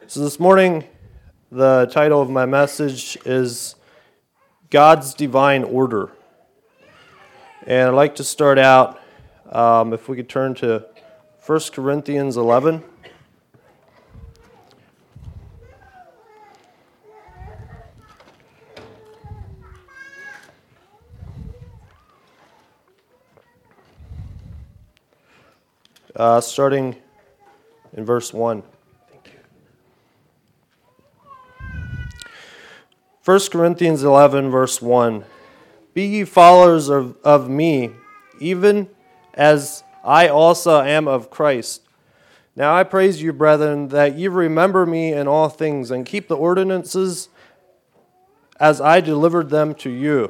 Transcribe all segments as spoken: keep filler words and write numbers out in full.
So this morning, the title of my message is God's Divine Order. And I'd like to start out, um, if we could turn to First Corinthians eleven. Uh, starting in verse one. First Corinthians eleven, verse one. Be ye followers of, of me, even as I also am of Christ. Now I praise you, brethren, that ye remember me in all things, and keep the ordinances as I delivered them to you.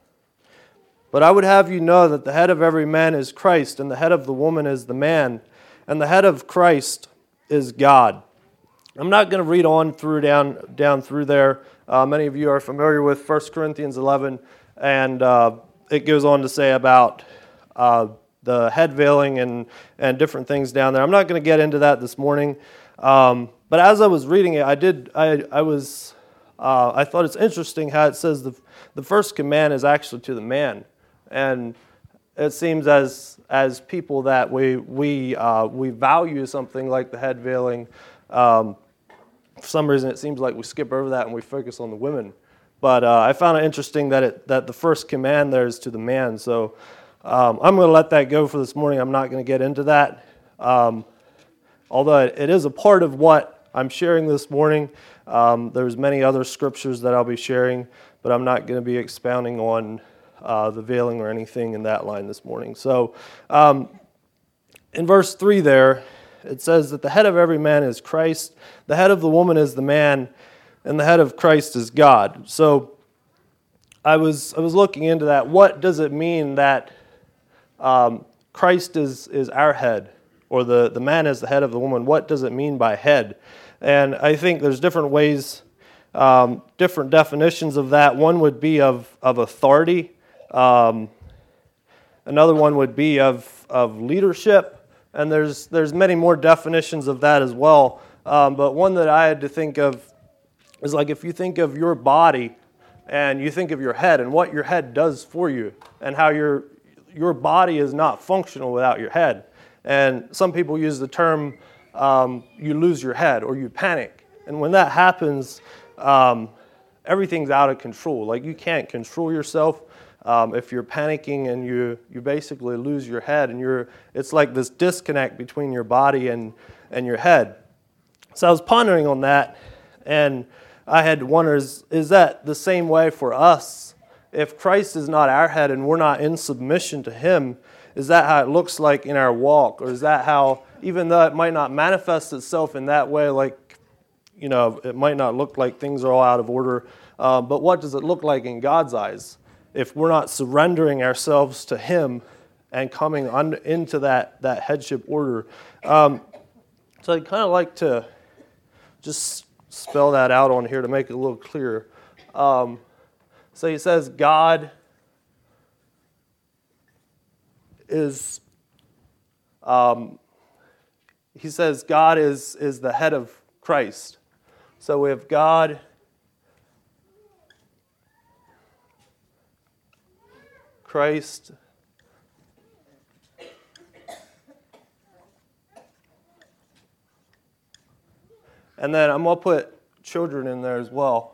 But I would have you know that the head of every man is Christ, and the head of the woman is the man, and the head of Christ is God. I'm not going to read on through down down through there. Uh, many of you are familiar with First Corinthians eleven, and uh, it goes on to say about uh, the head veiling and, and different things down there. I'm not going to get into that this morning, um, but as I was reading it, I did. I I was uh, I thought it's interesting how it says the the first command is actually to the man, and it seems as as people that we we uh, we value something like the head veiling. Um, For some reason, it seems like we skip over that and we focus on the women. But uh, I found it interesting that it that the first command there is to the man. So um, I'm going to let that go for this morning. I'm not going to get into that. Um, although it, it is a part of what I'm sharing this morning. Um, there's many other scriptures that I'll be sharing, but I'm not going to be expounding on uh, the veiling or anything in that line this morning. So um, in verse three there, it says that the head of every man is Christ, the head of the woman is the man, and the head of Christ is God. So I was I was looking into that. What does it mean that um, Christ is, is our head, or the, the man is the head of the woman? What does it mean by head? And I think there's different ways, um, different definitions of that. One would be of, of authority. Um, another one would be of, of leadership. And there's there's many more definitions of that as well. Um, but one that I had to think of is like if you think of your body and you think of your head and what your head does for you and how your your body is not functional without your head. And some people use the term um, you lose your head or you panic. And when that happens, um, everything's out of control. Like you can't control yourself. Um, if you're panicking and you, you basically lose your head, and you're it's like this disconnect between your body and, and your head. So I was pondering on that, and I had to wonder, is, is that the same way for us? If Christ is not our head and we're not in submission to Him, is that how it looks like in our walk? Or is that how, even though it might not manifest itself in that way, like, you know, it might not look like things are all out of order, uh, but what does it look like in God's eyes? If we're not surrendering ourselves to Him and coming un, into that, that headship order. Um, so I'd kind of like to just spell that out on here to make it a little clearer. Um, so he says God is, um, he says God is, is the head of Christ. So we have God, Christ, and then I'm going to put children in there as well.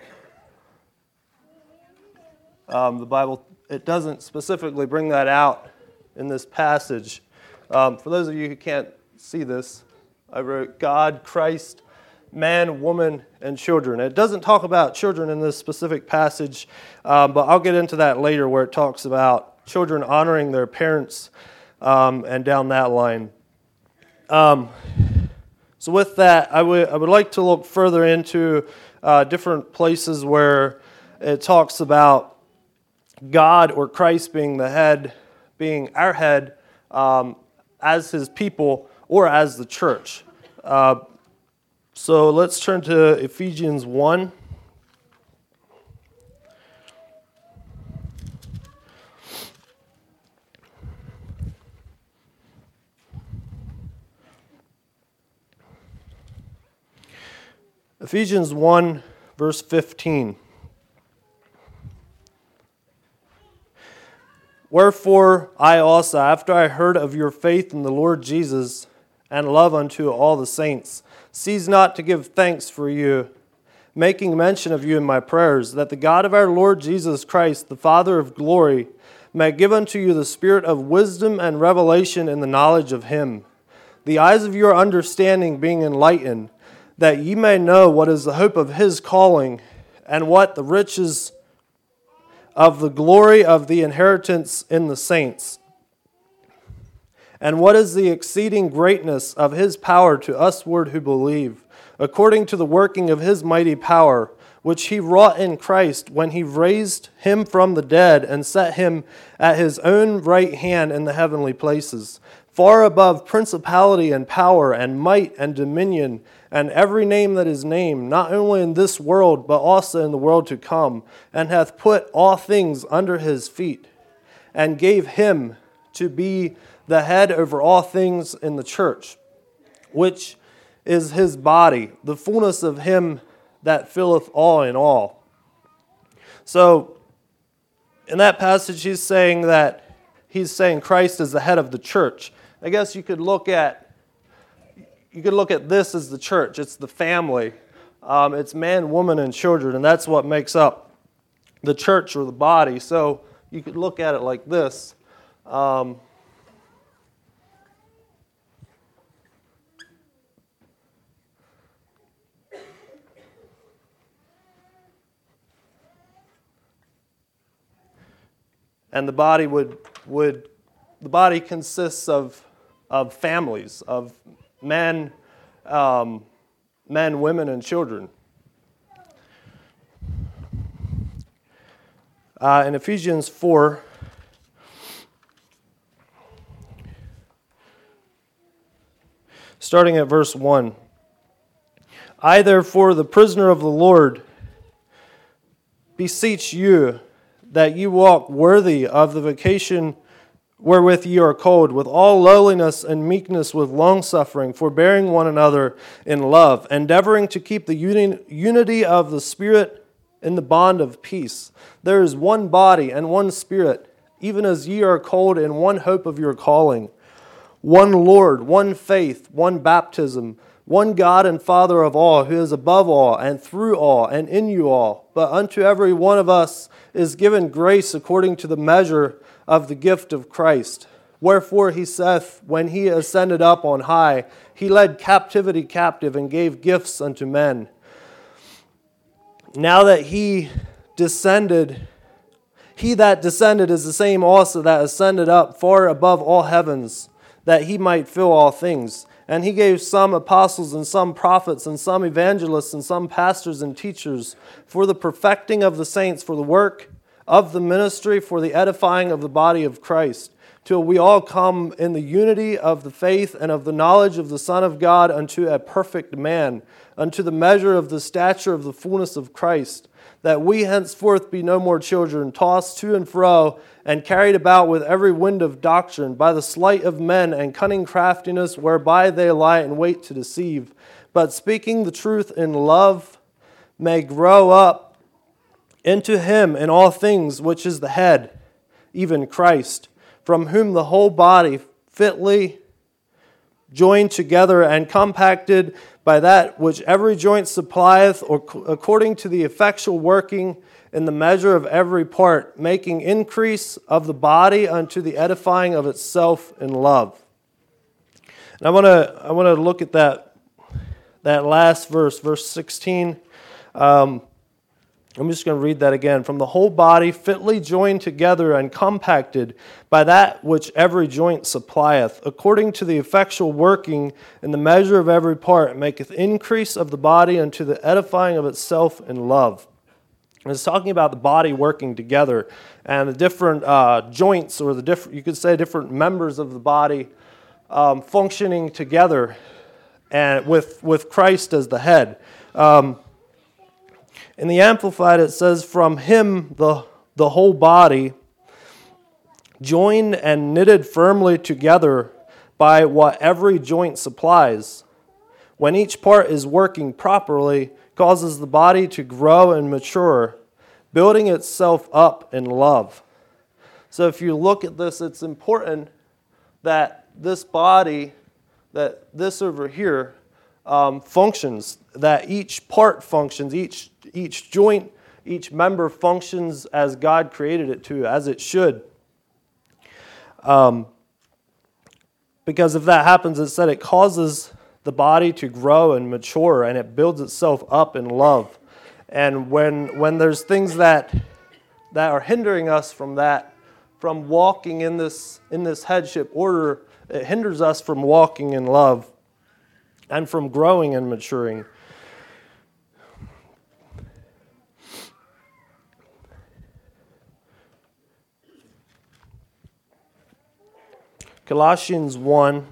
Um, the Bible, it doesn't specifically bring that out in this passage. Um, for those of you who can't see this, I wrote God, Christ, man, woman, and children. It doesn't talk about children in this specific passage, um, but I'll get into that later where it talks about children honoring their parents um, and down that line. Um, so with that, I would I would like to look further into uh, different places where it talks about God or Christ being the head, being our head um, as His people or as the church. Uh, So let's turn to Ephesians one. Ephesians one, verse fifteen. Wherefore I also, after I heard of your faith in the Lord Jesus, and love unto all the saints, cease not to give thanks for you, making mention of you in my prayers, that the God of our Lord Jesus Christ, the Father of glory, may give unto you the spirit of wisdom and revelation in the knowledge of him, the eyes of your understanding being enlightened, that ye may know what is the hope of his calling, and what the riches of the glory of the inheritance in the saints, and what is the exceeding greatness of his power to usward who believe, according to the working of his mighty power, which he wrought in Christ when he raised him from the dead and set him at his own right hand in the heavenly places, far above principality and power and might and dominion and every name that is named, not only in this world, but also in the world to come, and hath put all things under his feet, and gave him to be the head over all things in the church, which is his body, the fullness of him that filleth all in all. So, in that passage, he's saying that he's saying Christ is the head of the church. I guess you could look at you could look at this as the church. It's the family. Um, it's man, woman, and children, and that's what makes up the church or the body. So you could look at it like this. Um, and the body would would the body consists of of families, of men, um, men, women, and children. Uh, in Ephesians four, starting at verse one, I therefore, the prisoner of the Lord, beseech you that you walk worthy of the vocation wherewith ye are called, with all lowliness and meekness, with longsuffering, forbearing one another in love, endeavoring to keep the uni- unity of the Spirit in the bond of peace. There is one body and one Spirit, even as ye are called in one hope of your calling, one Lord, one faith, one baptism, one God and Father of all, who is above all, and through all, and in you all. But unto every one of us is given grace according to the measure of the gift of Christ. Wherefore he saith, when he ascended up on high, he led captivity captive and gave gifts unto men. Now that he descended, he that descended is the same also that ascended up far above all heavens, that he might fill all things. And he gave some apostles and some prophets and some evangelists and some pastors and teachers for the perfecting of the saints, for the work of the ministry, for the edifying of the body of Christ, till we all come in the unity of the faith and of the knowledge of the Son of God unto a perfect man, unto the measure of the stature of the fullness of Christ, that we henceforth be no more children, tossed to and fro, and carried about with every wind of doctrine, by the sleight of men and cunning craftiness, whereby they lie in wait to deceive, but speaking the truth in love, may grow up into him in all things, which is the head, even Christ, from whom the whole body fitly joined together and compacted by that which every joint supplieth, or according to the effectual working in the measure of every part, making increase of the body unto the edifying of itself in love. And I want to I want to look at that that last verse, verse sixteen. Um, I'm just going to read that again. From the whole body fitly joined together and compacted by that which every joint supplieth, according to the effectual working in the measure of every part, maketh increase of the body unto the edifying of itself in love. And it's talking about the body working together and the different uh, joints, or the different, you could say different members of the body um, functioning together, and with with Christ as the head. Um, In the Amplified, it says, from him the, the whole body, joined and knitted firmly together by what every joint supplies, when each part is working properly, causes the body to grow and mature, building itself up in love. So if you look at this, it's important that this body, that this over here, um, functions, that each part functions, each each joint, each member functions as God created it to, as it should. Um, because if that happens, it said it causes the body to grow and mature, and it builds itself up in love. And when when there's things that that are hindering us from that, from walking in this in this headship order, it hinders us from walking in love and from growing and maturing. Colossians one.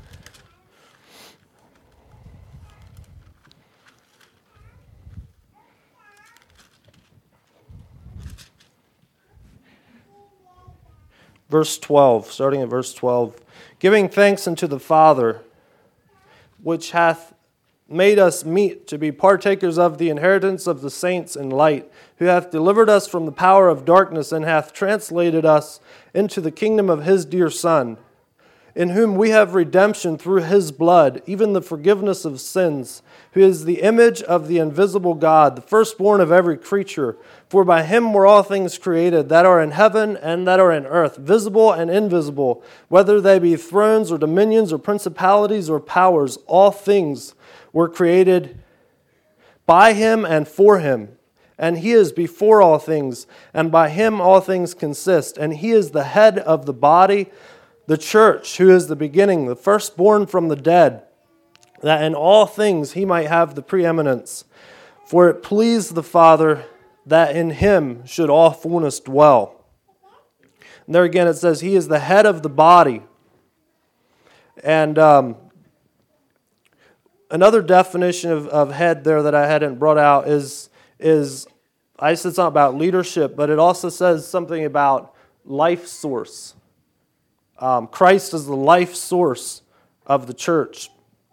Verse twelve, starting at verse twelve. Giving thanks unto the Father, which hath made us meet to be partakers of the inheritance of the saints in light, who hath delivered us from the power of darkness, and hath translated us into the kingdom of his dear Son, in whom we have redemption through his blood, even the forgiveness of sins, who is the image of the invisible God, the firstborn of every creature. For by him were all things created, that are in heaven and that are in earth, visible and invisible, whether they be thrones or dominions or principalities or powers. All things were created by him and for him. And he is before all things, and by him all things consist. And he is the head of the body, the church, who is the beginning, the firstborn from the dead, that in all things he might have the preeminence. For it pleased the Father that in him should all fullness dwell. And there again it says he is the head of the body. And um, another definition of, of head there that I hadn't brought out is, is, I said something about leadership, but it also says something about life source. Um, Christ is the life source of the church.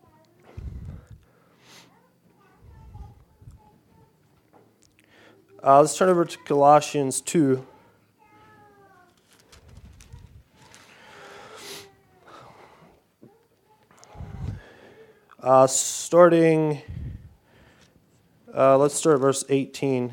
Uh, let's turn over to Colossians two. Uh, starting, uh, let's start at verse eighteen.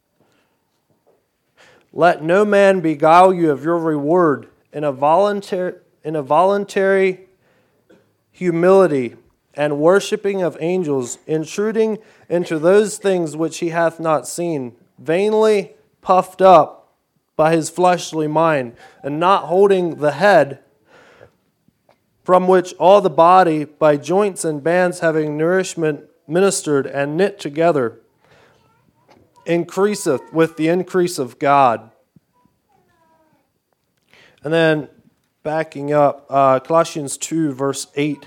Let no man beguile you of your reward in a voluntary, in a voluntary humility and worshiping of angels, intruding into those things which he hath not seen, vainly puffed up by his fleshly mind, and not holding the head, from which all the body by joints and bands having nourishment ministered and knit together, increaseth with the increase of God. And then backing up, uh, Colossians two, verse eight.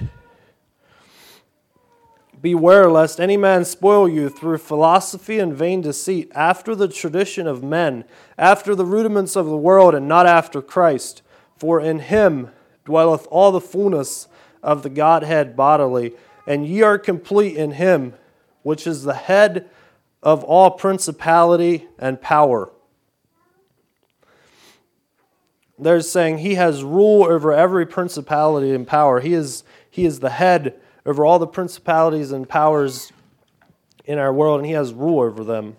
Beware lest any man spoil you through philosophy and vain deceit, after the tradition of men, after the rudiments of the world, and not after Christ. For in him dwelleth all the fullness of the Godhead bodily, and ye are complete in him, which is the head of all principality and power. They're saying he has rule over every principality and power. He is, he is the head over all the principalities and powers in our world, and he has rule over them.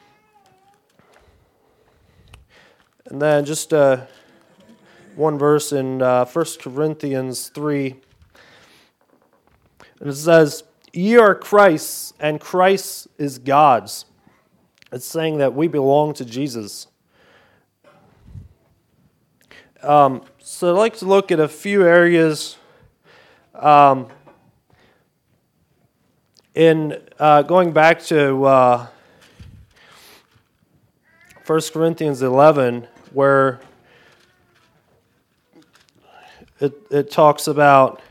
And then just uh, one verse in uh, First Corinthians three. And it says, ye are Christ's, and Christ is God's. It's saying that we belong to Jesus. Um, so I'd like to look at a few areas um, in uh, going back to uh, First Corinthians eleven, where it, it talks about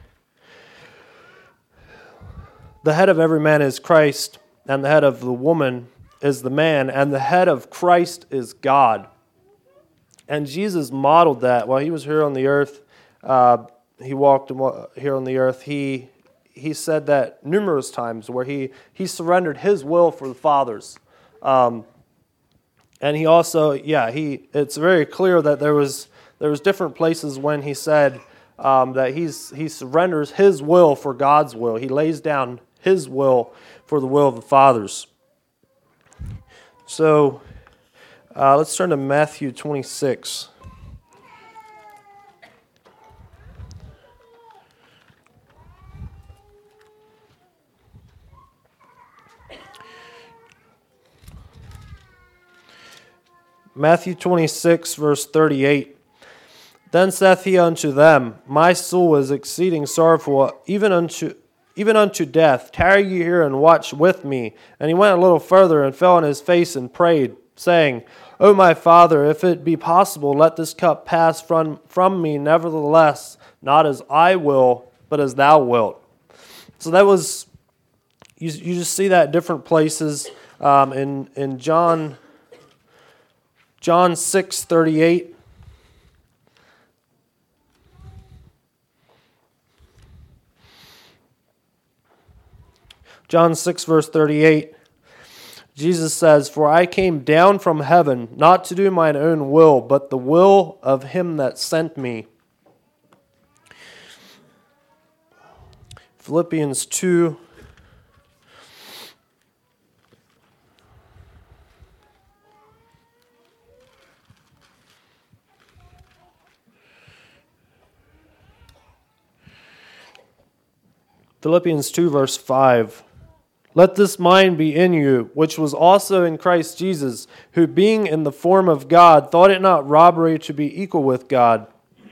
the head of every man is Christ, and the head of the woman is the man, and the head of Christ is God. And Jesus modeled that while he was here on the earth. Uh, he walked here on the earth. He he said that numerous times where he, he surrendered his will for the Father's. Um, and he also, yeah, he it's very clear that there was there was different places when he said um, that he's he surrenders his will for God's will. He lays down his will for the will of the Father's. So uh, let's turn to Matthew twenty-six. Matthew twenty-six, verse thirty-eight. Then saith he unto them, My soul is exceeding sorrowful, even unto even unto death. Tarry ye here and watch with me. And he went a little further and fell on his face and prayed, saying, O my Father, if it be possible, let this cup pass from, from me. Nevertheless, not as I will, but as thou wilt. So that was, you, you just see that in different places. Um, in, in John... John six thirty-eight. John six verse thirty-eight. Jesus says, For I came down from heaven, not to do mine own will, but the will of him that sent me. Philippians two. Philippians two, verse five. Let this mind be in you, which was also in Christ Jesus, who being in the form of God, thought it not robbery to be equal with God,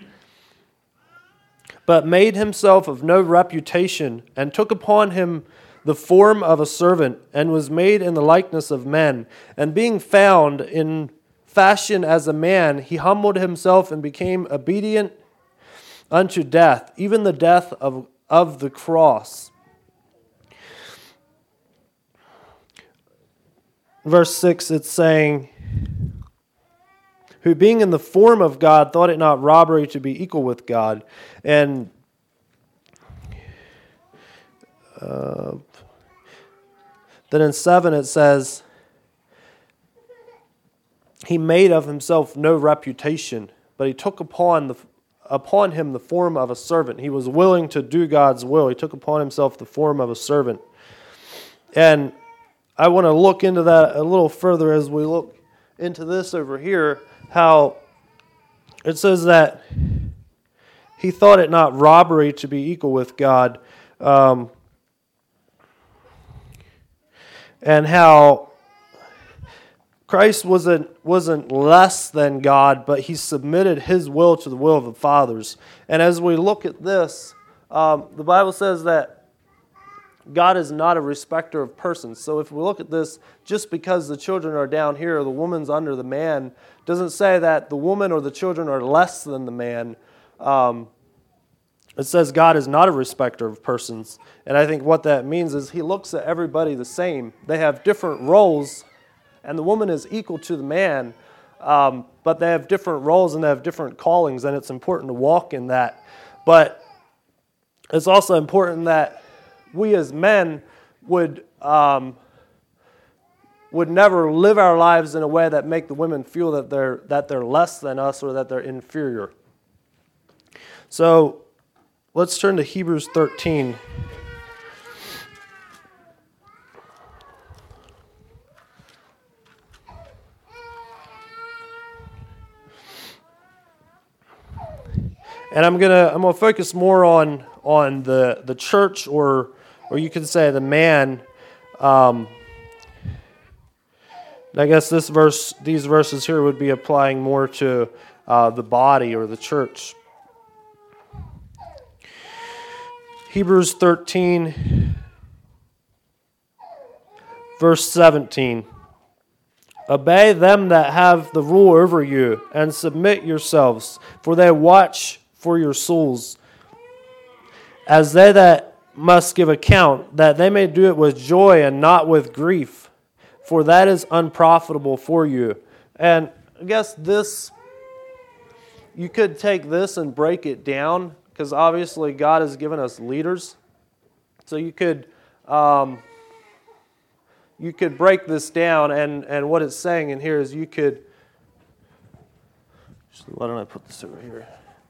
but made himself of no reputation, and took upon him the form of a servant, and was made in the likeness of men. And being found in fashion as a man, he humbled himself and became obedient unto death, even the death of of the cross. Verse six, it's saying, who being in the form of God thought it not robbery to be equal with God. And uh, then in seven it says, he made of himself no reputation, but he took upon the upon him the form of a servant. He was willing to do God's will. He took upon himself the form of a servant. And I want to look into that a little further as we look into this over here, how it says that he thought it not robbery to be equal with God, um, and how Christ wasn't, wasn't less than God, but he submitted his will to the will of the Father's. And as we look at this, um, the Bible says that God is not a respecter of persons. So if we look at this, just because the children are down here or the woman's under the man, doesn't say that the woman or the children are less than the man. Um, it says God is not a respecter of persons. And I think what that means is he looks at everybody the same. They have different roles, and the woman is equal to the man, um, but they have different roles and they have different callings, and it's important to walk in that. But it's also important that we as men would um, would never live our lives in a way that make the women feel that they're that they're less than us or that they're inferior. So let's turn to Hebrews thirteen. And I'm gonna I'm gonna focus more on on the the church, or or you could say the man. Um, I guess this verse, these verses here, would be applying more to uh, the body or the church. Hebrews thirteen, verse seventeen. Obey them that have the rule over you, and submit yourselves, for they watch for your souls, as they that must give account, that they may do it with joy and not with grief, for that is unprofitable for you. And I guess this, you could take this and break it down, because obviously God has given us leaders, So you could um, you could break this down, and, and what it's saying in here is you could. Why don't I put this over here?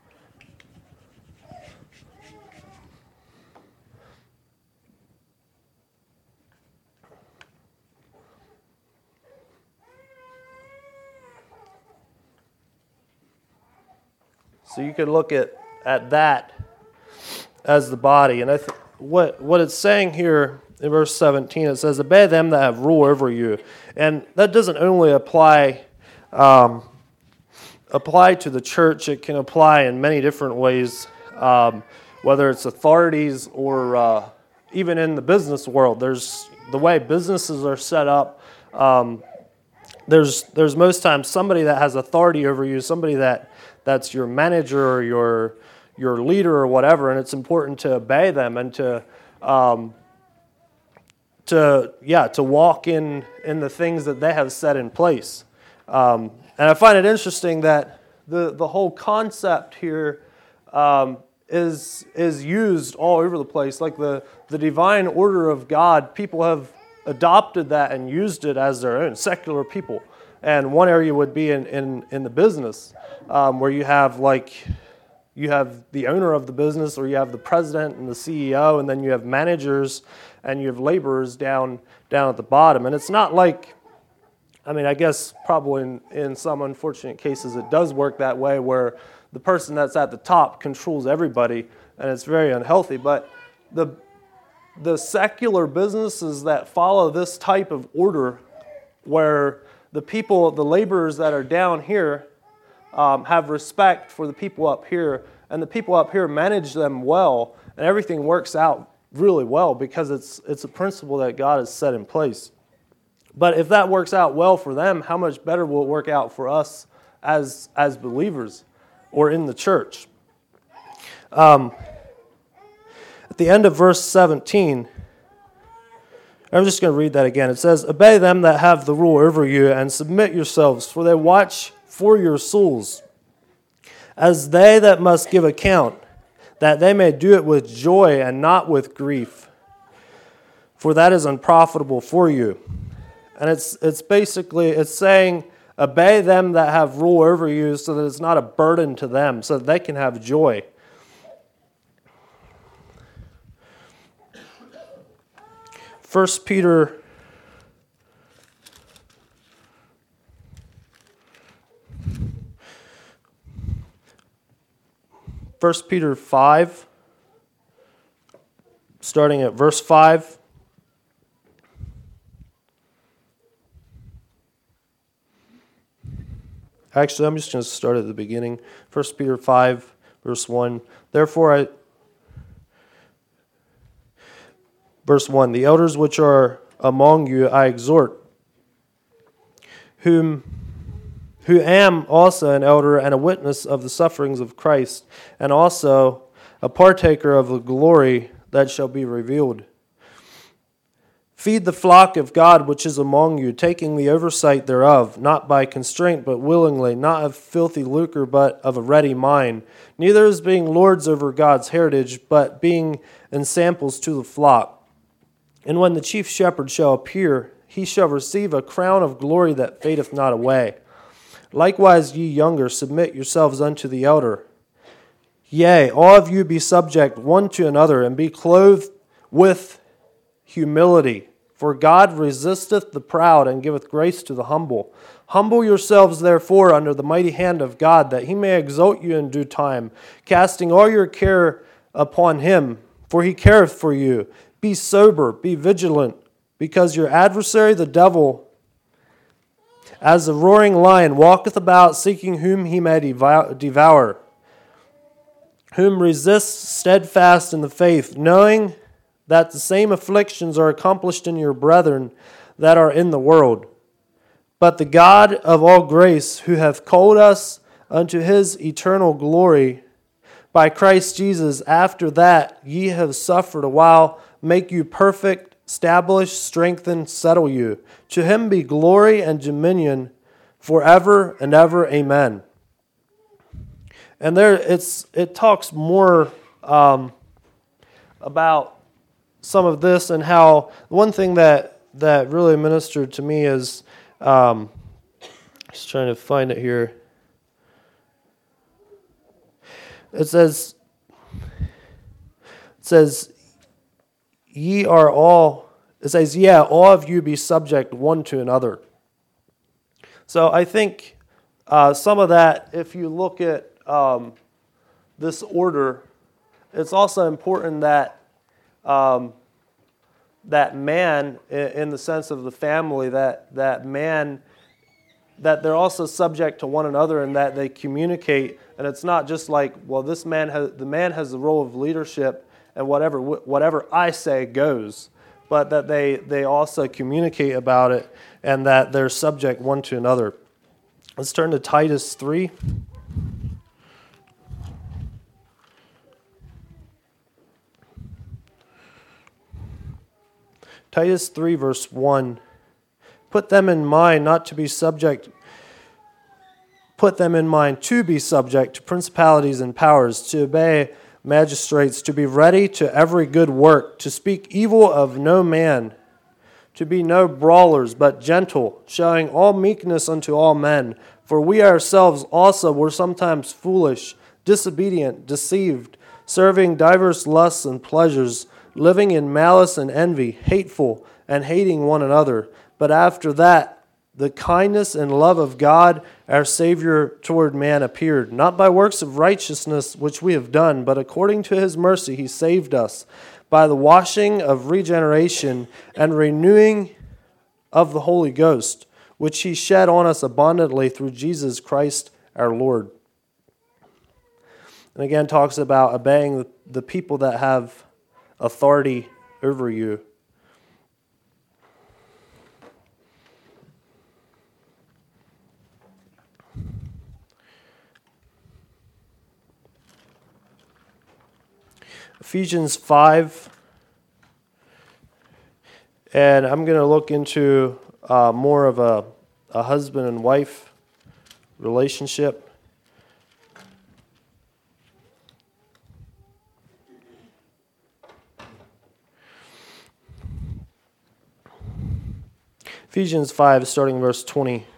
So you could look at, at that as the body. And I th- what what it's saying here in verse seventeen, it says, obey them that have rule over you. And that doesn't only apply um, apply to the church. It can apply in many different ways, um, whether it's authorities or uh, even in the business world. There's the way businesses are set up. Um, there's there's most times somebody that has authority over you, somebody that that's your manager or your your leader or whatever, and it's important to obey them and to um, to yeah to walk in in the things that they have set in place. Um, and I find it interesting that the the whole concept here um, is is used all over the place. Like the the divine order of God, people have adopted that and used it as their own, secular people. And one area would be in, in, in the business, um, where you have like you have the owner of the business, or you have the president and the C E O, and then you have managers and you have laborers down down at the bottom. And it's not like, I mean, I guess probably in, in some unfortunate cases it does work that way, where the person that's at the top controls everybody, and it's very unhealthy. But the the secular businesses that follow this type of order, where the people, the laborers that are down here um, have respect for the people up here, and the people up here manage them well, and everything works out really well because it's it's a principle that God has set in place. But if that works out well for them, how much better will it work out for us as as believers or in the church? Um, at the end of verse seventeen, I'm just going to read that again. It says, obey them that have the rule over you, and submit yourselves, for they watch for your souls, as they that must give account, that they may do it with joy and not with grief, for that is unprofitable for you. And it's it's basically, it's saying, obey them that have rule over you, so that it's not a burden to them, so that they can have joy. First Peter First Peter five, starting at verse five. Actually, I'm just going to start at the beginning. First Peter five, verse one. Therefore, I Verse one, the elders which are among you I exhort, whom who am also an elder and a witness of the sufferings of Christ, and also a partaker of the glory that shall be revealed. Feed the flock of God which is among you, taking the oversight thereof, not by constraint, but willingly, not of filthy lucre, but of a ready mind, neither as being lords over God's heritage, but being ensamples to the flock. And when the chief shepherd shall appear, he shall receive a crown of glory that fadeth not away. Likewise, ye younger, submit yourselves unto the elder. Yea, all of you be subject one to another, and be clothed with humility. For God resisteth the proud, and giveth grace to the humble. Humble yourselves, therefore, under the mighty hand of God, that he may exalt you in due time, casting all your care upon him, for he careth for you. Be sober, be vigilant, because your adversary the devil, as a roaring lion, walketh about, seeking whom he may devour, whom resists steadfast in the faith, knowing that the same afflictions are accomplished in your brethren that are in the world. But the God of all grace, who hath called us unto his eternal glory by Christ Jesus, after that ye have suffered a while, make you perfect, establish, strengthen, settle you. To him be glory and dominion forever and ever. Amen. And there, it's it talks more um, about some of this and how one thing that, that really ministered to me is, um, just trying to find it here. It says, it says, ye are all, it says, yeah, all of you be subject one to another. So I think uh, some of that, if you look at um, this order, it's also important that um, that man, in the sense of the family, that that man, that they're also subject to one another and that they communicate. And it's not just like, well, this man has the man has the role of leadership, and whatever whatever I say goes, but that they they also communicate about it and that they're subject one to another. Let's turn to Titus three. Titus three, verse one. Put them in mind not to be subject, put them in mind to be subject to principalities and powers, to obey magistrates, to be ready to every good work, to speak evil of no man, to be no brawlers, but gentle, showing all meekness unto all men. For we ourselves also were sometimes foolish, disobedient, deceived, serving divers lusts and pleasures, living in malice and envy, hateful, and hating one another. But after that, the kindness and love of God, our Savior, toward man appeared, not by works of righteousness which we have done, but according to his mercy he saved us, by the washing of regeneration and renewing of the Holy Ghost, which he shed on us abundantly through Jesus Christ our Lord. And again, talks about obeying the people that have authority over you. Ephesians five, and I'm going to look into uh, more of a, a husband and wife relationship. Ephesians five, starting verse twenty.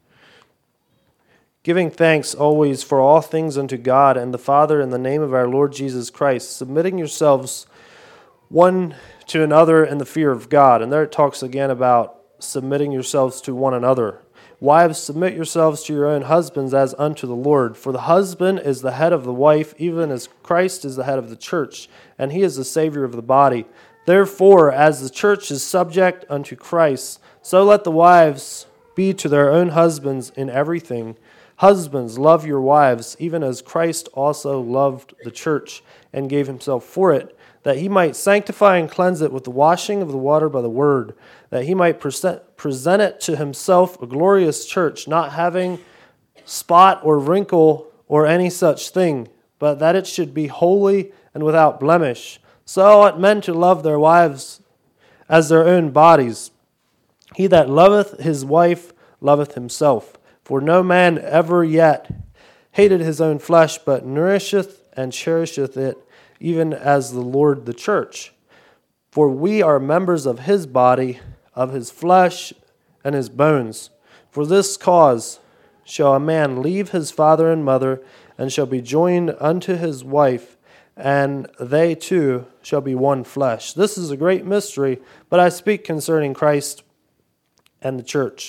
Giving thanks always for all things unto God and the Father in the name of our Lord Jesus Christ, submitting yourselves one to another in the fear of God. And there it talks again about submitting yourselves to one another. Wives, submit yourselves to your own husbands as unto the Lord. For the husband is the head of the wife, even as Christ is the head of the church, and he is the Savior of the body. Therefore, as the church is subject unto Christ, so let the wives be to their own husbands in everything. Husbands, love your wives, even as Christ also loved the church and gave himself for it, that he might sanctify and cleanse it with the washing of the water by the word, that he might present it to himself a glorious church, not having spot or wrinkle or any such thing, but that it should be holy and without blemish. So ought men to love their wives as their own bodies. He that loveth his wife loveth himself. For no man ever yet hated his own flesh, but nourisheth and cherisheth it, even as the Lord the church. For we are members of his body, of his flesh and his bones. For this cause shall a man leave his father and mother, and shall be joined unto his wife, and they two shall be one flesh. This is a great mystery, but I speak concerning Christ and the church.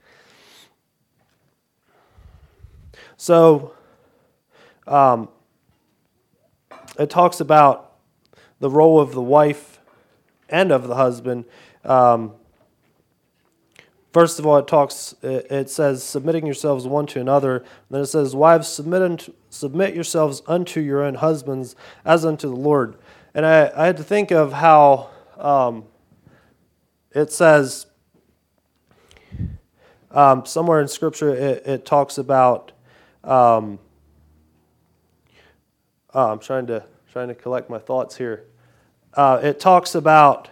So, um, it talks about the role of the wife and of the husband. Um, first of all, it talks. It says, "Submitting yourselves one to another." And then it says, "Wives, submit unto, submit yourselves unto your own husbands, as unto the Lord." And I, I had to think of how um, it says um, somewhere in Scripture. It, it talks about. Um, oh, I'm trying to trying to collect my thoughts here. Uh, it talks about.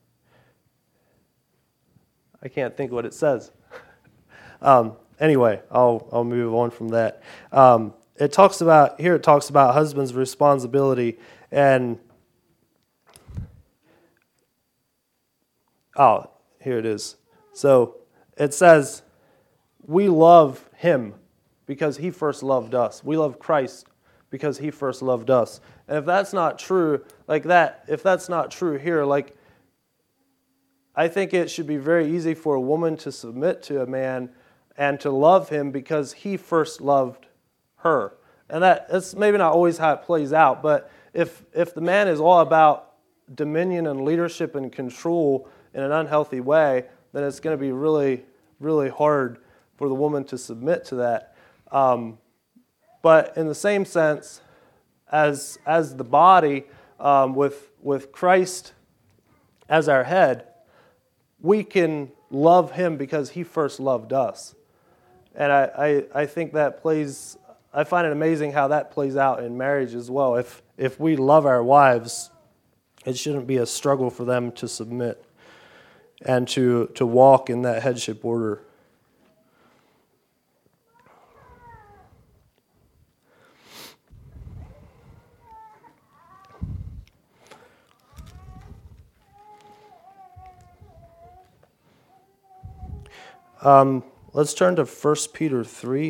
I can't think what it says. um, anyway, I'll I'll move on from that. Um, it talks about here. It talks about husband's responsibility, and Oh, here it is. So it says, we love him because he first loved us. We love Christ because he first loved us. And if that's not true, like that, if that's not true here, like, I think it should be very easy for a woman to submit to a man and to love him because he first loved her. And that, that's maybe not always how it plays out, but if if the man is all about dominion and leadership and control in an unhealthy way, then it's going to be really, really hard for the woman to submit to that. Um, but in the same sense, as as the body, um, with with Christ as our head, we can love him because he first loved us. And I, I, I think that plays, I find it amazing how that plays out in marriage as well. If if we love our wives, it shouldn't be a struggle for them to submit and to, to walk in that headship order. Um, let's turn to First Peter three.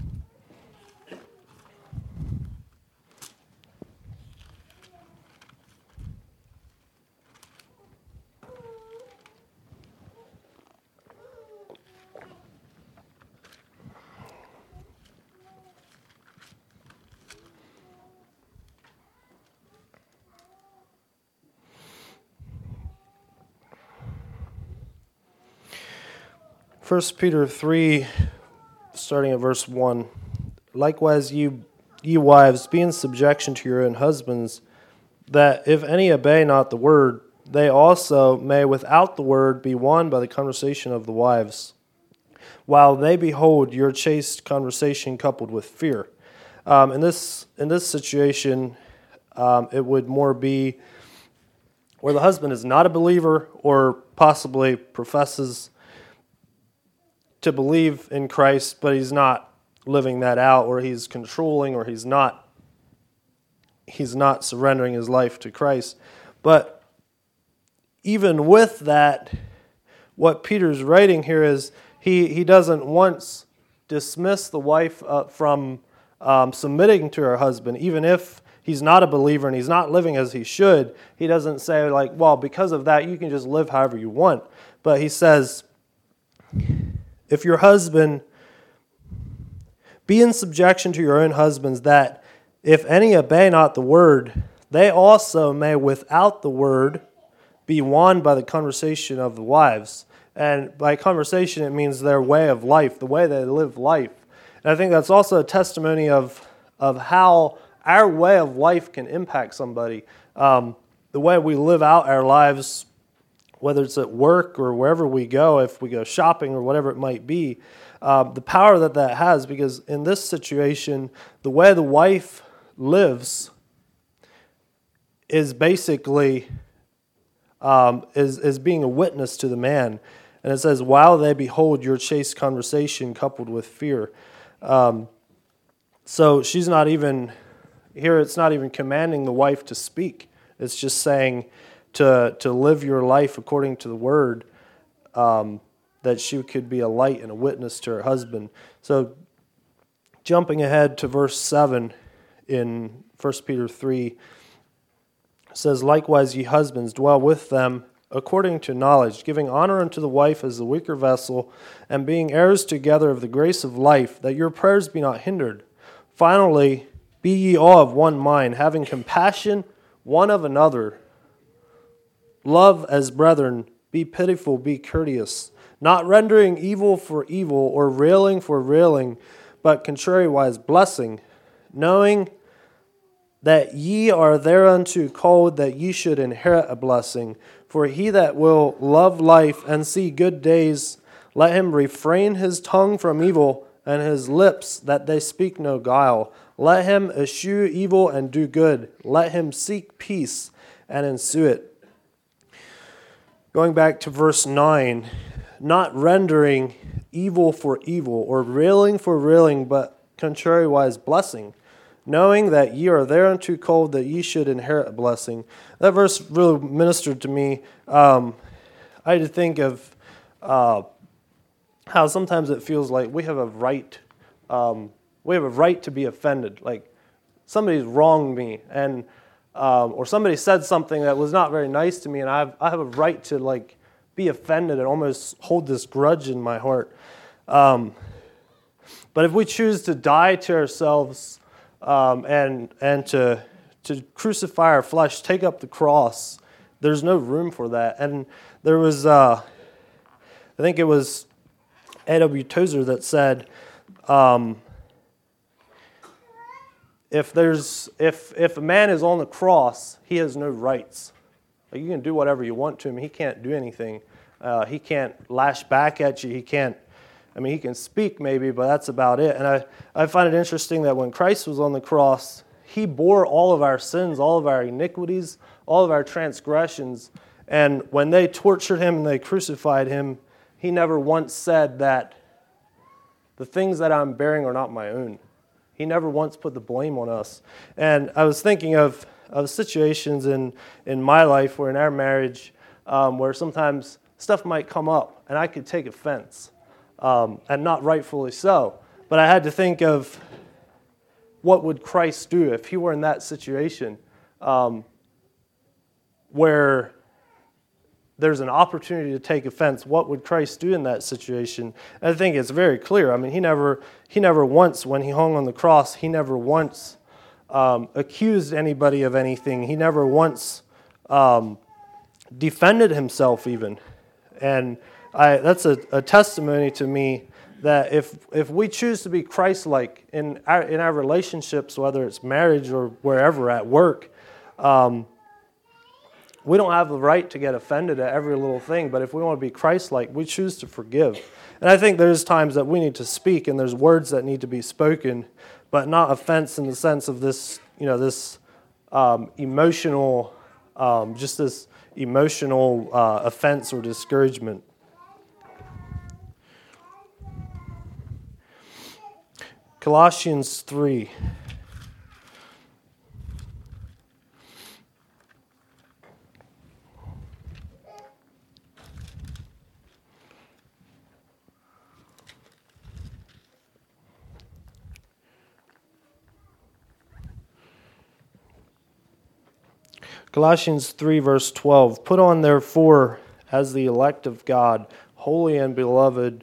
First Peter three, starting at verse one. Likewise, you, ye wives, be in subjection to your own husbands, that if any obey not the word, they also may without the word be won by the conversation of the wives, while they behold your chaste conversation coupled with fear. Um, in this in this situation, um, it would more be where the husband is not a believer or possibly professes to believe in Christ, but he's not living that out, or he's controlling, or he's not he's not surrendering his life to Christ. But even with that, what Peter's writing here is he, he doesn't once dismiss the wife uh, from um, submitting to her husband, even if he's not a believer and he's not living as he should. He doesn't say, like, well, because of that, you can just live however you want. But he says, if your husband, be in subjection to your own husbands, that if any obey not the word, they also may without the word be won by the conversation of the wives. And by conversation, it means their way of life, the way they live life. And I think that's also a testimony of, of how our way of life can impact somebody. Um, the way we live out our lives, whether it's at work or wherever we go, if we go shopping or whatever it might be, uh, the power that that has, because in this situation, the way the wife lives is basically um, is, is being a witness to the man. And it says, while they behold your chaste conversation coupled with fear. Um, so she's not even, here it's not even commanding the wife to speak. It's just saying to to live your life according to the word, um, that she could be a light and a witness to her husband. So jumping ahead to verse seven in First Peter three, it says, likewise ye husbands, dwell with them according to knowledge, giving honor unto the wife as the weaker vessel, and being heirs together of the grace of life, that your prayers be not hindered. Finally, be ye all of one mind, having compassion one of another. Love as brethren, be pitiful, be courteous, not rendering evil for evil, or railing for railing, but contrariwise blessing, knowing that ye are thereunto called, that ye should inherit a blessing. For he that will love life and see good days, let him refrain his tongue from evil, and his lips that they speak no guile. Let him eschew evil and do good. Let him seek peace and ensue it. Going back to verse nine, not rendering evil for evil, or railing for railing, but contrariwise blessing, knowing that ye are thereunto called, that ye should inherit a blessing. That verse really ministered to me. Um, I had to think of uh, how sometimes it feels like we have a right, um, we have a right to be offended. Like somebody's wronged me, and um, or somebody said something that was not very nice to me, and I have I have a right to like be offended and almost hold this grudge in my heart. Um, but if we choose to die to ourselves um, and and to to crucify our flesh, take up the cross, there's no room for that. And there was, uh, I think it was A W Tozer that said, um, if there's if if a man is on the cross, he has no rights. Like you can do whatever you want to him. He can't do anything. Uh, he can't lash back at you. He can't. I mean, he can speak maybe, but that's about it. And I, I find it interesting that when Christ was on the cross, he bore all of our sins, all of our iniquities, all of our transgressions. And when they tortured him and they crucified him, he never once said that the things that I'm bearing are not my own. He never once put the blame on us. And I was thinking of, of situations in, in my life or in our marriage um, where sometimes stuff might come up and I could take offense, um, and not rightfully so. But I had to think of what would Christ do if he were in that situation um, where there's an opportunity to take offense. What would Christ do in that situation? I think it's very clear. I mean, he never, he never once, when he hung on the cross, he never once um, accused anybody of anything. He never once um, defended himself even. And I, that's a, a testimony to me that if if we choose to be Christ-like in our, in our relationships, whether it's marriage or wherever, at work, um, we don't have the right to get offended at every little thing, but if we want to be Christ-like, we choose to forgive. And I think there's times that we need to speak, and there's words that need to be spoken, but not offense in the sense of this, you know, this um, emotional, um, just this emotional uh, offense or discouragement. Colossians three. Colossians three, verse twelve. Put on, therefore, as the elect of God, holy and beloved,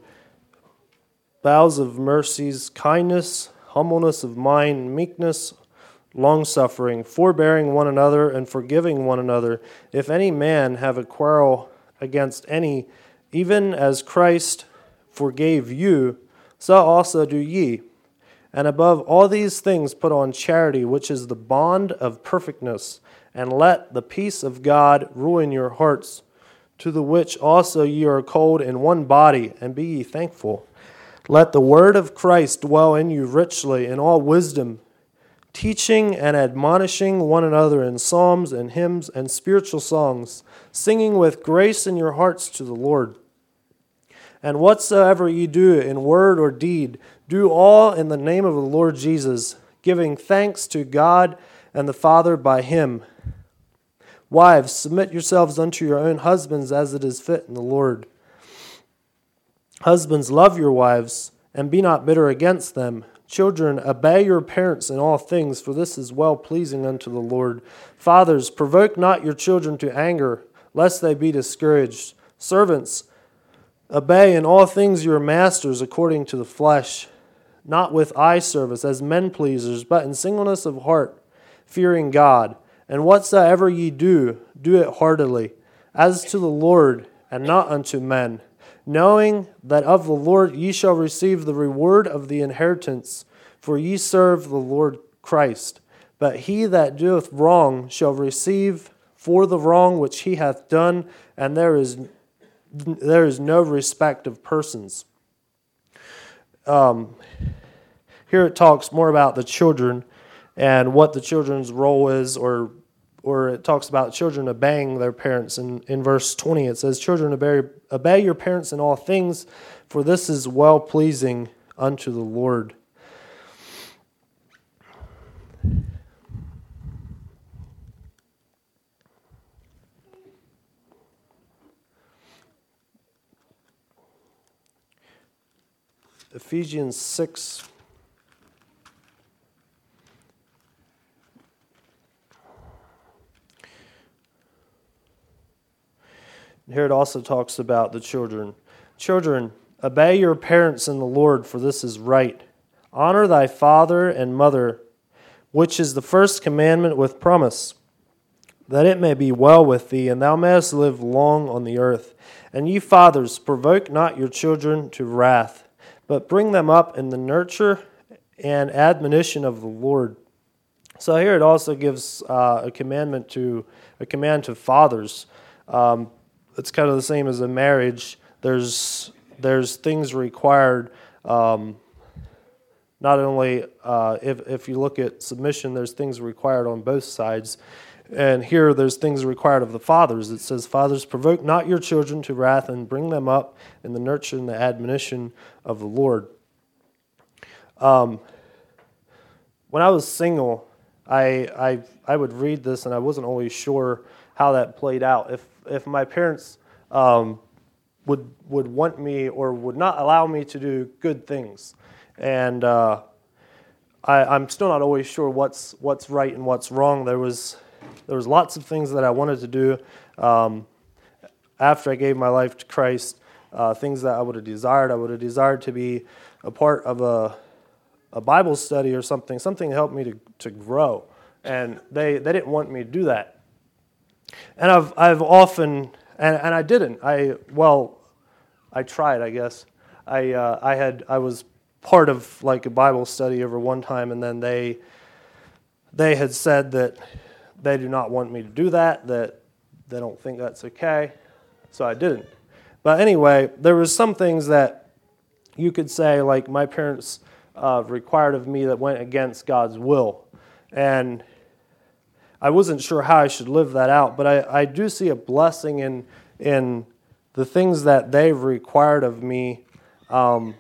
bowels of mercies, kindness, humbleness of mind, meekness, long-suffering, forbearing one another, and forgiving one another. If any man have a quarrel against any, even as Christ forgave you, so also do ye. And above all these things put on charity, which is the bond of perfectness, and let the peace of God rule in your hearts, to the which also ye are called in one body, and be ye thankful. Let the word of Christ dwell in you richly in all wisdom, teaching and admonishing one another in psalms and hymns and spiritual songs, singing with grace in your hearts to the Lord. And whatsoever ye do in word or deed, do all in the name of the Lord Jesus, giving thanks to God and the Father by him. Wives, submit yourselves unto your own husbands as it is fit in the Lord. Husbands, love your wives, and be not bitter against them. Children, obey your parents in all things, for this is well-pleasing unto the Lord. Fathers, provoke not your children to anger, lest they be discouraged. Servants, obey in all things your masters according to the flesh, not with eye service as men pleasers, but in singleness of heart, fearing God. And whatsoever ye do, do it heartily, as to the Lord, and not unto men, knowing that of the Lord ye shall receive the reward of the inheritance, for ye serve the Lord Christ. But he that doeth wrong shall receive for the wrong which he hath done, and there is there is no respect of persons. Um, here it talks more about the children and what the children's role is, or or it talks about children obeying their parents. In, in verse twenty, it says, Children, obey, obey your parents in all things, for this is well-pleasing unto the Lord. Ephesians six. Here it also talks about the children. Children, obey your parents in the Lord, for this is right. Honor thy father and mother, which is the first commandment with promise, that it may be well with thee, and thou mayest live long on the earth. And ye fathers, provoke not your children to wrath, but bring them up in the nurture and admonition of the Lord. So here it also gives uh, a commandment to a command to fathers. Um, it's kind of the same as a marriage. There's there's things required. Um, not only uh, if if you look at submission, there's things required on both sides. And here there's things required of the fathers. It says, fathers, provoke not your children to wrath, and bring them up in the nurture and the admonition of the Lord. Um, when I was single, I, I I would read this, and I wasn't always sure how that played out. If if my parents um, would would want me or would not allow me to do good things, and uh, I, I'm still not always sure what's what's right and what's wrong. There was There was lots of things that I wanted to do um, after I gave my life to Christ, uh, things that I would have desired. I would have desired to be a part of a a Bible study or something, something to help me to, to grow. And they, they didn't want me to do that. And I've I've often, and, and I didn't. I well, I tried, I guess. I uh, I had I was part of like a Bible study over one time, and then they they had said that they do not want me to do that, that they don't think that's okay, so I didn't. But anyway, there was some things that you could say, like my parents uh, required of me that went against God's will. And I wasn't sure how I should live that out, but I, I do see a blessing in in the things that they required of me um,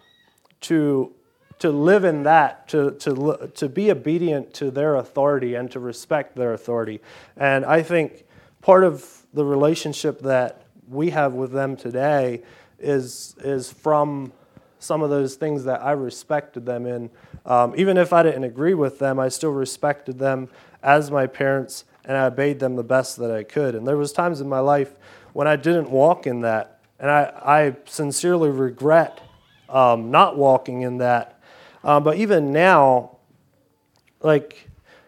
to to live in that, to to to be obedient to their authority and to respect their authority. And I think part of the relationship that we have with them today is is from some of those things that I respected them in. Um, even if I didn't agree with them, I still respected them as my parents, and I obeyed them the best that I could. And there was times in my life when I didn't walk in that, and I, I sincerely regret um, not walking in that. Um, but even now, like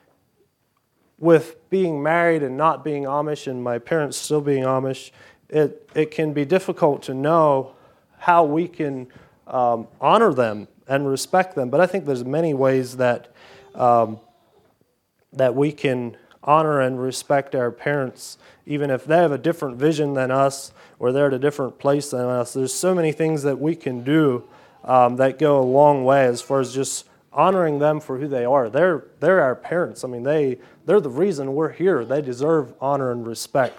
with being married and not being Amish, and my parents still being Amish, it it can be difficult to know how we can um, honor them and respect them. But I think there's many ways that um, that we can honor and respect our parents, even if they have a different vision than us or they're at a different place than us. There's so many things that we can do um, that go a long way as far as just honoring them for who they are. They're they're our parents. I mean, they they're the reason we're here. They deserve honor and respect.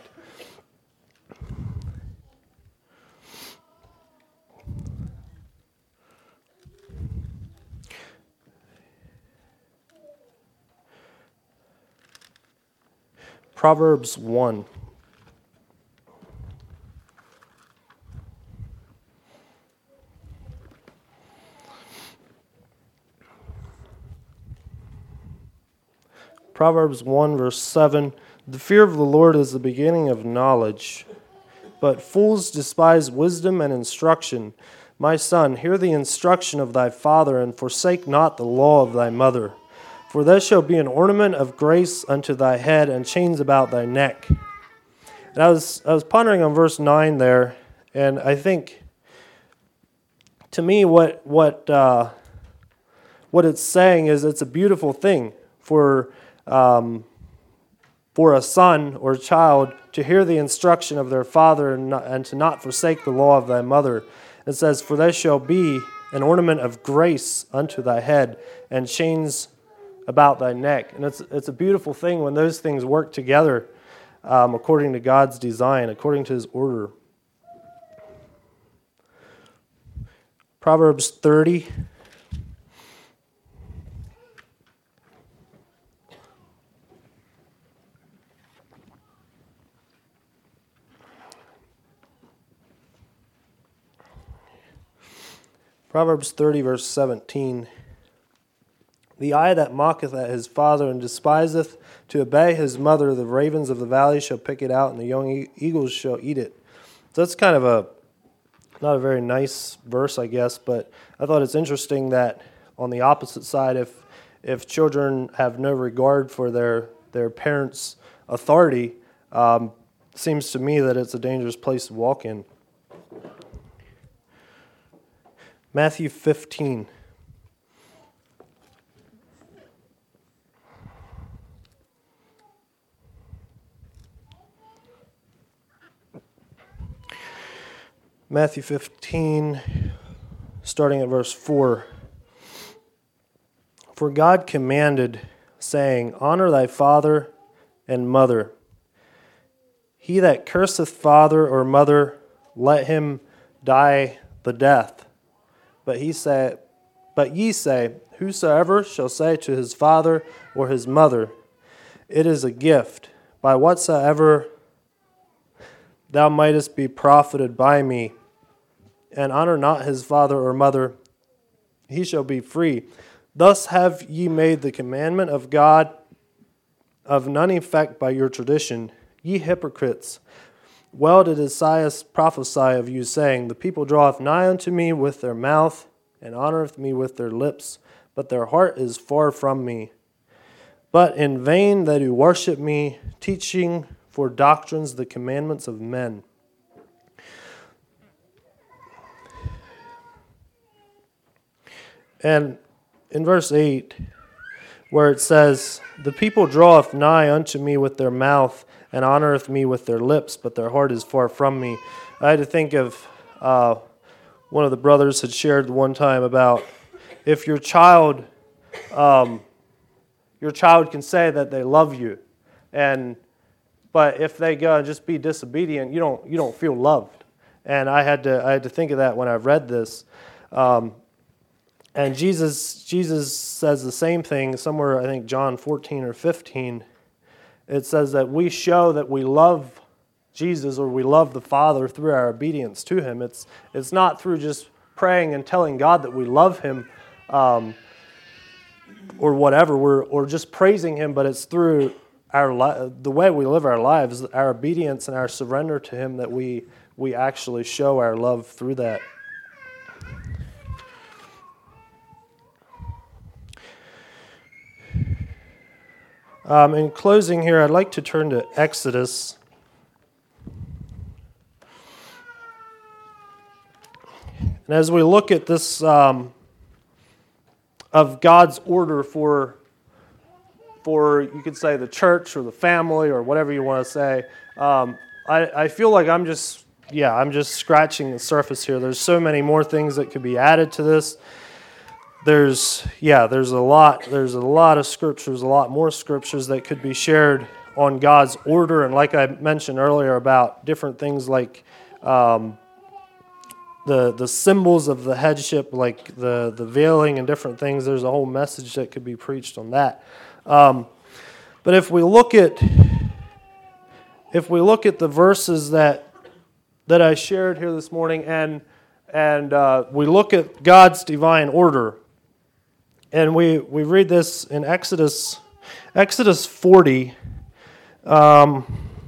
Proverbs one. Proverbs one, verse seven, the fear of the Lord is the beginning of knowledge, but fools despise wisdom and instruction. My son, hear the instruction of thy father, and forsake not the law of thy mother. For there shall be an ornament of grace unto thy head, and chains about thy neck. And I was I was pondering on verse nine there, and I think, to me, what what uh, what it's saying is it's a beautiful thing for um, for a son or child to hear the instruction of their father and, not, and to not forsake the law of thy mother. It says, "For there shall be an ornament of grace unto thy head, and chains about thy neck." And it's it's a beautiful thing when those things work together um, according to God's design, according to his order. Proverbs thirty. Proverbs thirty, verse seventeen. The eye that mocketh at his father and despiseth to obey his mother, the ravens of the valley shall pick it out, and the young e- eagles shall eat it. So that's kind of a, not a very nice verse, I guess, but I thought it's interesting that on the opposite side, if if children have no regard for their, their parents' authority, um, seems to me that it's a dangerous place to walk in. Matthew fifteen. Matthew fifteen, starting at verse four. For God commanded, saying, Honor thy father and mother. He that curseth father or mother, let him die the death. But he say, but ye say, Whosoever shall say to his father or his mother, It is a gift, by whatsoever thou mightest be profited by me, and honor not his father or mother, he shall be free. Thus have ye made the commandment of God of none effect by your tradition. Ye hypocrites, well did Isaiah prophesy of you, saying, The people draweth nigh unto me with their mouth, and honoreth me with their lips, but their heart is far from me. But in vain they do worship me, teaching for doctrines the commandments of men. And in verse eight, where it says, The people draweth nigh unto me with their mouth, and honoreth me with their lips, but their heart is far from me. I had to think of, uh, one of the brothers had shared one time about if your child, um, your child can say that they love you, and but if they go and just be disobedient, you don't you don't feel loved. And I had to I had to think of that when I read this. Um, And Jesus Jesus says the same thing somewhere, I think John fourteen or fifteen. It says that we show that we love Jesus or we love the Father through our obedience to Him. It's it's not through just praying and telling God that we love Him um, or whatever, we're, or just praising Him, but it's through our li- the way we live our lives, our obedience and our surrender to Him that we we actually show our love through that. Um, in closing here, I'd like to turn to Exodus. And as we look at this, um, of God's order for, for, you could say, the church or the family or whatever you want to say, um, I, I feel like I'm just, yeah, I'm just scratching the surface here. There's so many more things that could be added to this. There's, yeah, there's a lot, there's a lot of scriptures, a lot more scriptures that could be shared on God's order. And like I mentioned earlier about different things like um, the the symbols of the headship, like the, the veiling and different things, there's a whole message that could be preached on that. Um, but if we look at, if we look at the verses that that I shared here this morning, and and uh, we look at God's divine order, and we, we read this in Exodus, Exodus forty, um,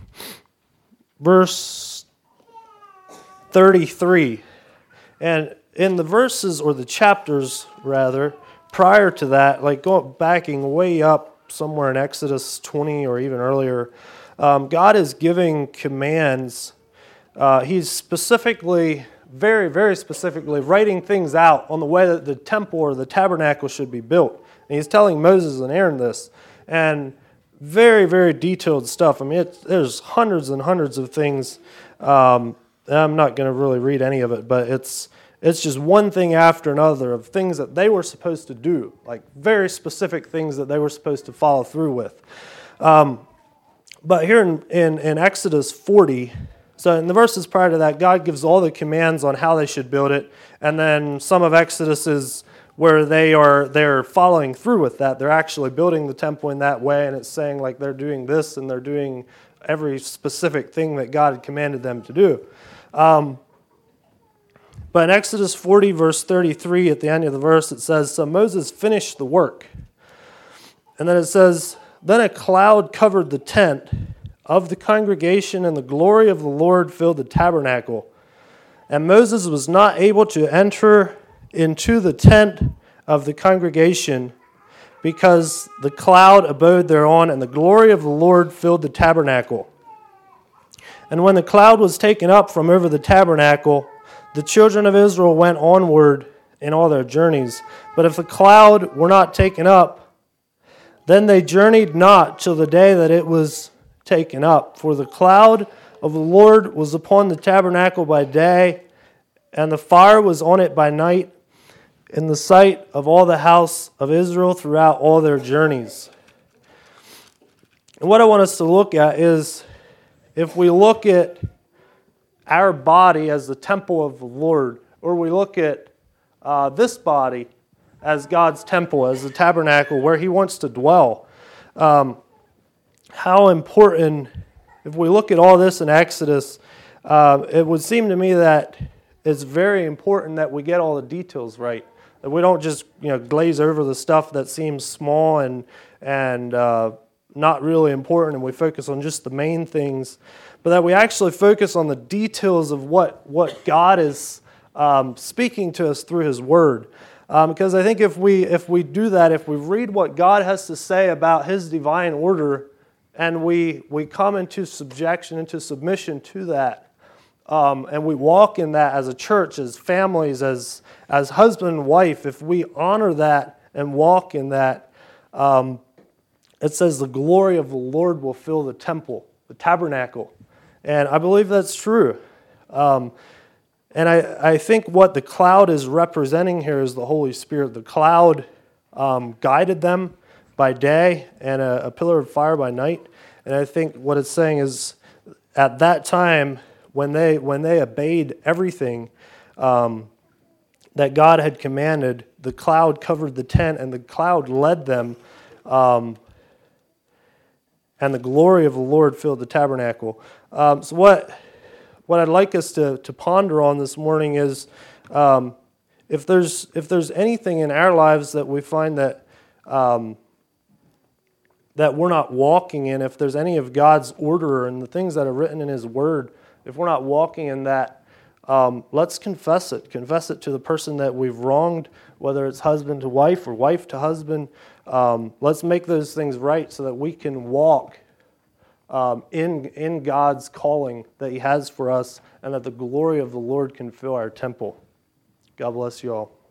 verse thirty-three. And in the verses, or the chapters rather, prior to that, like going backing way up somewhere in Exodus twenty or even earlier, um, God is giving commands. Uh, he's specifically, very, very specifically writing things out on the way that the temple or the tabernacle should be built. And he's telling Moses and Aaron this. And very, very detailed stuff. I mean, it, there's hundreds and hundreds of things. Um, I'm not going to really read any of it, but it's it's just one thing after another of things that they were supposed to do, like very specific things that they were supposed to follow through with. Um, but here in, in, in Exodus forty, so in the verses prior to that, God gives all the commands on how they should build it, and then some of Exodus is where they are they're following through with that. They're actually building the temple in that way, and it's saying like they're doing this and they're doing every specific thing that God had commanded them to do. Um, But in Exodus forty, verse thirty-three, at the end of the verse, it says, "So Moses finished the work." And then it says, "Then a cloud covered the tent of the congregation, and the glory of the Lord filled the tabernacle. And Moses was not able to enter into the tent of the congregation, because the cloud abode thereon, and the glory of the Lord filled the tabernacle. And when the cloud was taken up from over the tabernacle, the children of Israel went onward in all their journeys. But if the cloud were not taken up, then they journeyed not till the day that it was taken up. For the cloud of the Lord was upon the tabernacle by day, and the fire was on it by night, in the sight of all the house of Israel throughout all their journeys." And what I want us to look at is, if we look at our body as the temple of the Lord, or we look at uh, this body as God's temple, as the tabernacle where He wants to dwell, um, how important, if we look at all this in Exodus, uh, it would seem to me that it's very important that we get all the details right. That we don't just, you know, glaze over the stuff that seems small and and uh, not really important, and we focus on just the main things, but that we actually focus on the details of what what God is um, speaking to us through His Word. Um, because I think if we if we do that, if we read what God has to say about His divine order, and we we come into subjection, into submission to that, Um, and we walk in that as a church, as families, as as husband and wife, if we honor that and walk in that, um, it says the glory of the Lord will fill the temple, the tabernacle. And I believe that's true. Um, and I, I think what the cloud is representing here is the Holy Spirit. The cloud um, guided them by day and a, a pillar of fire by night. And I think what it's saying is at that time, When they when they obeyed everything um, that God had commanded, the cloud covered the tent, and the cloud led them, um, and the glory of the Lord filled the tabernacle. Um, so what what I'd like us to to ponder on this morning is, um, if there's if there's anything in our lives that we find that um, that we're not walking in, if there's any of God's order and the things that are written in His Word, if we're not walking in that, um, let's confess it. Confess it to the person that we've wronged, whether it's husband to wife or wife to husband. Um, let's make those things right so that we can walk um, in, in God's calling that He has for us, and that the glory of the Lord can fill our temple. God bless you all.